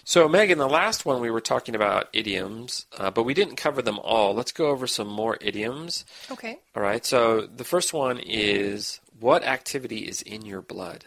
So, Megan, the last one we were talking about idioms, but we didn't cover them all. Let's go over some more idioms. Okay. All right. So, the first one is, what activity is in your blood?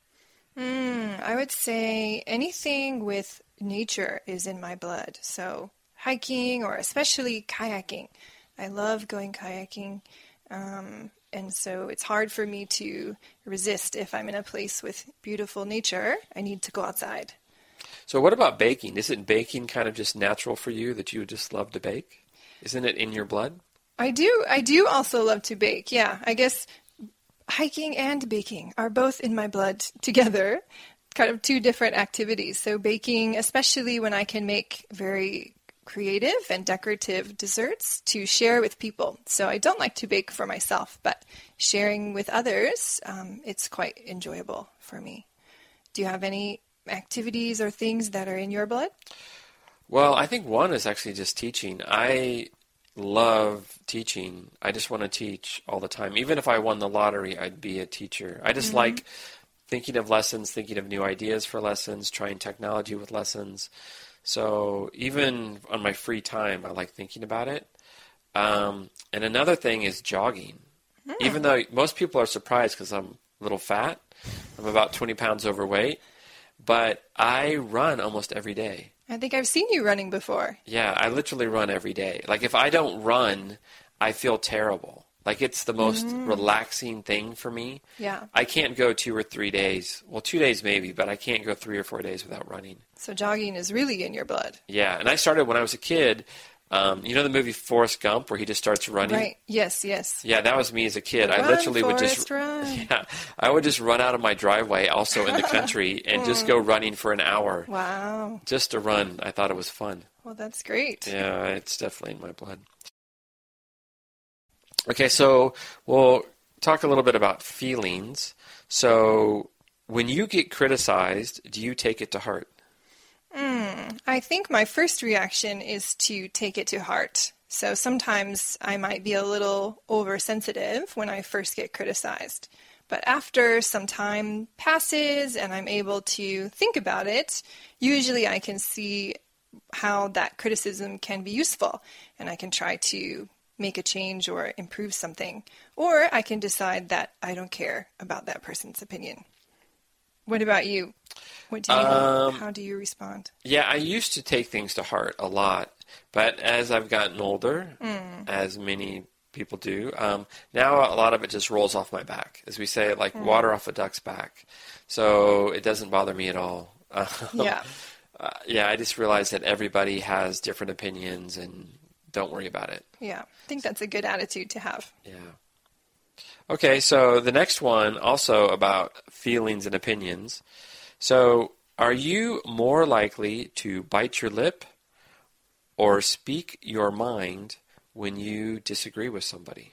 I would say anything with nature is in my blood. So hiking or especially kayaking. I love going kayaking. And so it's hard for me to resist if I'm in a place with beautiful nature. I need to go outside. So what about baking? Isn't baking kind of just natural for you that you would just love to bake? Isn't it in your blood? I do also love to bake. Yeah, I guess hiking and baking are both in my blood together, kind of two different activities. So baking, especially when I can make very creative and decorative desserts to share with people. So I don't like to bake for myself, but sharing with others, it's quite enjoyable for me. Do you have any activities or things that are in your blood? Well, I think one is actually just teaching. I love teaching. I just want to teach all the time. Even if I won the lottery, I'd be a teacher. I just like thinking of lessons, thinking of new ideas for lessons, trying technology with lessons. So even on my free time, I like thinking about it. And another thing is jogging. Even though most people are surprised because I'm a little fat, I'm about 20 pounds overweight, but I run almost every day. I think I've seen you running before. Yeah, I literally run every day. Like if I don't run, I feel terrible. Like it's the most relaxing thing for me. Yeah. I can't go 2 or 3 days. Well, 2 days maybe, but I can't go 3 or 4 days without running. So jogging is really in your blood. Yeah, and I started when I was a kid. You know the movie Forrest Gump where he just starts running? Right. Yes, yes. Yeah, that was me as a kid. Run, I literally would Forrest, run. Yeah, I would just run out of my driveway also in the country and just go running for an hour. Wow. Just to run. I thought it was fun. Well, that's great. Yeah, it's definitely in my blood. Okay, so we'll talk a little bit about feelings. So when you get criticized, do you take it to heart? I think my first reaction is to take it to heart. So sometimes I might be a little oversensitive when I first get criticized. But after some time passes and I'm able to think about it, usually I can see how that criticism can be useful and I can try to make a change or improve something. Or I can decide that I don't care about that person's opinion. What about you? What do you how do you respond? Yeah, I used to take things to heart a lot, but as I've gotten older, as many people do, now a lot of it just rolls off my back. As we say, like water off a duck's back. So it doesn't bother me at all. Yeah. Yeah, I just realize that everybody has different opinions and don't worry about it. Yeah, I think that's a good attitude to have. Yeah. Okay, so the next one also about feelings and opinions. So are you more likely to bite your lip or speak your mind when you disagree with somebody?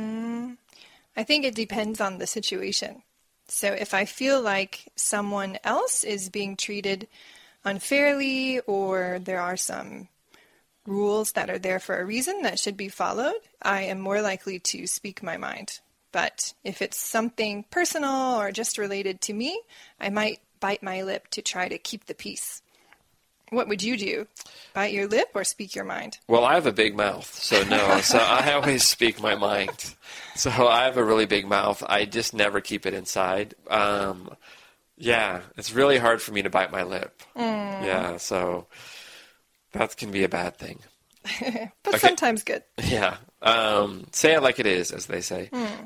I think it depends on the situation. So if I feel like someone else is being treated unfairly or there are some rules that are there for a reason that should be followed, I am more likely to speak my mind. But if it's something personal or just related to me, I might bite my lip to try to keep the peace. What would you do? Bite your lip or speak your mind? Well, I have a big mouth, so no. So I always speak my mind. So I have a really big mouth. I just never keep it inside. Yeah, it's really hard for me to bite my lip. Yeah, so that can be a bad thing. But sometimes good. Yeah. Say it like it is, as they say.